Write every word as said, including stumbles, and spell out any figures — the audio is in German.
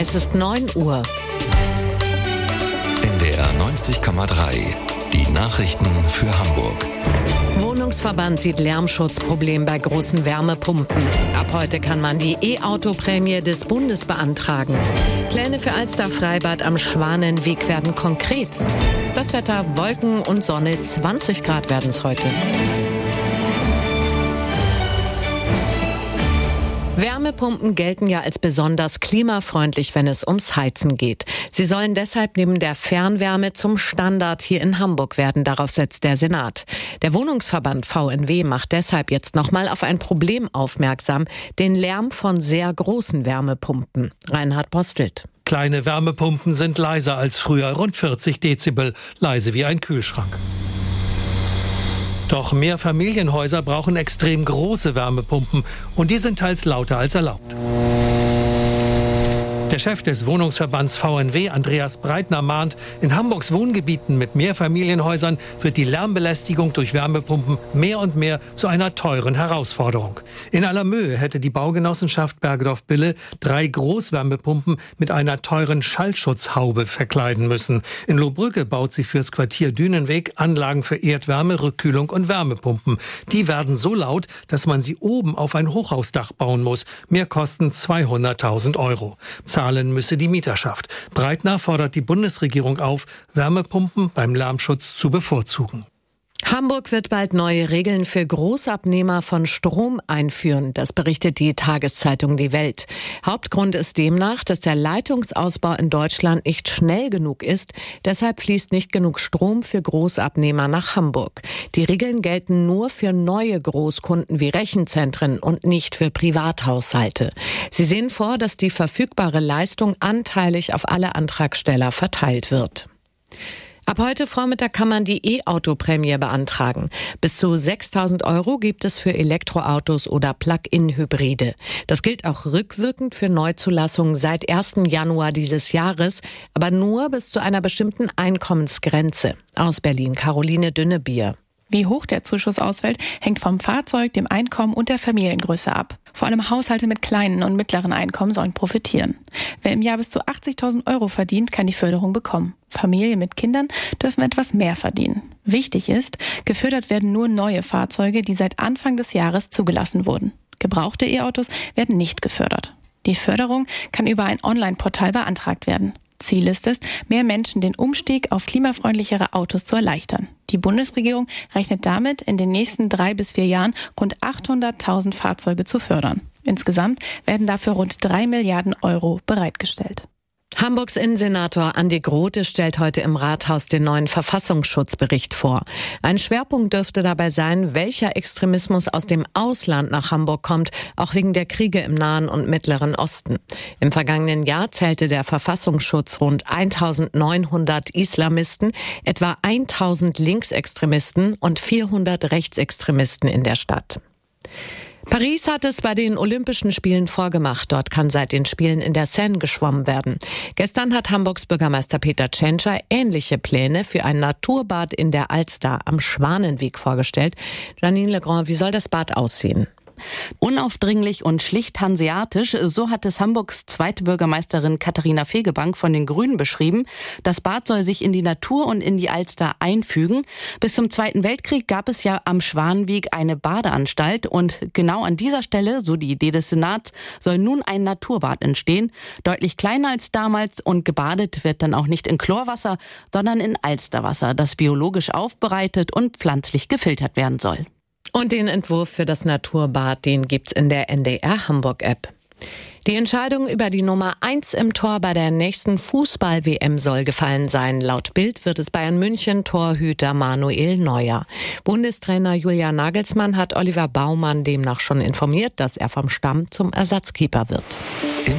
Es ist neun Uhr. N D R neunzig Komma drei. Die Nachrichten für Hamburg. Wohnungsverband sieht Lärmschutzproblem bei großen Wärmepumpen. Ab heute kann man die E-Auto-Prämie des Bundes beantragen. Pläne für Alster Freibad am Schwanenweg werden konkret. Das Wetter: Wolken und Sonne, zwanzig Grad werden es heute. Wärmepumpen gelten ja als besonders klimafreundlich, wenn es ums Heizen geht. Sie sollen deshalb neben der Fernwärme zum Standard hier in Hamburg werden. Darauf setzt der Senat. Der Wohnungsverband V N W macht deshalb jetzt nochmal auf ein Problem aufmerksam: den Lärm von sehr großen Wärmepumpen. Reinhard Postelt. Kleine Wärmepumpen sind leiser als früher, rund vierzig Dezibel, leise wie ein Kühlschrank. Doch Mehrfamilienhäuser brauchen extrem große Wärmepumpen und die sind teils lauter als erlaubt. Der Chef des Wohnungsverbands V N W, Andreas Breitner, mahnt, in Hamburgs Wohngebieten mit Mehrfamilienhäusern wird die Lärmbelästigung durch Wärmepumpen mehr und mehr zu einer teuren Herausforderung. In aller Mühe hätte die Baugenossenschaft Bergedorf-Bille drei Großwärmepumpen mit einer teuren Schallschutzhaube verkleiden müssen. In Lohbrügge baut sie fürs Quartier Dünenweg Anlagen für Erdwärme, Rückkühlung und Wärmepumpen. Die werden so laut, dass man sie oben auf ein Hochhausdach bauen muss. Mehr kosten zweihunderttausend Euro. Zahlen müsse die Mieterschaft. Breitner fordert die Bundesregierung auf, Wärmepumpen beim Lärmschutz zu bevorzugen. Hamburg wird bald neue Regeln für Großabnehmer von Strom einführen. Das berichtet die Tageszeitung Die Welt. Hauptgrund ist demnach, dass der Leitungsausbau in Deutschland nicht schnell genug ist. Deshalb fließt nicht genug Strom für Großabnehmer nach Hamburg. Die Regeln gelten nur für neue Großkunden wie Rechenzentren und nicht für Privathaushalte. Sie sehen vor, dass die verfügbare Leistung anteilig auf alle Antragsteller verteilt wird. Ab heute Vormittag kann man die E-Auto-Prämie beantragen. Bis zu sechstausend Euro gibt es für Elektroautos oder Plug-in-Hybride. Das gilt auch rückwirkend für Neuzulassungen seit ersten Januar dieses Jahres, aber nur bis zu einer bestimmten Einkommensgrenze. Aus Berlin, Caroline Dünnebier. Wie hoch der Zuschuss ausfällt, hängt vom Fahrzeug, dem Einkommen und der Familiengröße ab. Vor allem Haushalte mit kleinen und mittleren Einkommen sollen profitieren. Wer im Jahr bis zu achtzigtausend Euro verdient, kann die Förderung bekommen. Familien mit Kindern dürfen etwas mehr verdienen. Wichtig ist, gefördert werden nur neue Fahrzeuge, die seit Anfang des Jahres zugelassen wurden. Gebrauchte E-Autos werden nicht gefördert. Die Förderung kann über ein Online-Portal beantragt werden. Ziel ist es, mehr Menschen den Umstieg auf klimafreundlichere Autos zu erleichtern. Die Bundesregierung rechnet damit, in den nächsten drei bis vier Jahren rund achthunderttausend Fahrzeuge zu fördern. Insgesamt werden dafür rund drei Milliarden Euro bereitgestellt. Hamburgs Innensenator Andi Grote stellt heute im Rathaus den neuen Verfassungsschutzbericht vor. Ein Schwerpunkt dürfte dabei sein, welcher Extremismus aus dem Ausland nach Hamburg kommt, auch wegen der Kriege im Nahen und Mittleren Osten. Im vergangenen Jahr zählte der Verfassungsschutz rund eintausendneunhundert Islamisten, etwa tausend Linksextremisten und vierhundert Rechtsextremisten in der Stadt. Paris hat es bei den Olympischen Spielen vorgemacht. Dort kann seit den Spielen in der Seine geschwommen werden. Gestern hat Hamburgs Bürgermeister Peter Tschentscher ähnliche Pläne für ein Naturbad in der Alster am Schwanenweg vorgestellt. Janine Legrand, wie soll das Bad aussehen? Unaufdringlich und schlicht hanseatisch, so hat es Hamburgs zweite Bürgermeisterin Katharina Fegebank von den Grünen beschrieben. Das Bad soll sich in die Natur und in die Alster einfügen. Bis zum Zweiten Weltkrieg gab es ja am Schwanenweg eine Badeanstalt und genau an dieser Stelle, so die Idee des Senats, soll nun ein Naturbad entstehen. Deutlich kleiner als damals und gebadet wird dann auch nicht in Chlorwasser, sondern in Alsterwasser, das biologisch aufbereitet und pflanzlich gefiltert werden soll. Und den Entwurf für das Naturbad, den gibt's in der N D R Hamburg-App. Die Entscheidung über die Nummer eins im Tor bei der nächsten Fußball-W M soll gefallen sein. Laut Bild wird es Bayern München Torhüter Manuel Neuer. Bundestrainer Julian Nagelsmann hat Oliver Baumann demnach schon informiert, dass er vom Stamm zum Ersatzkeeper wird.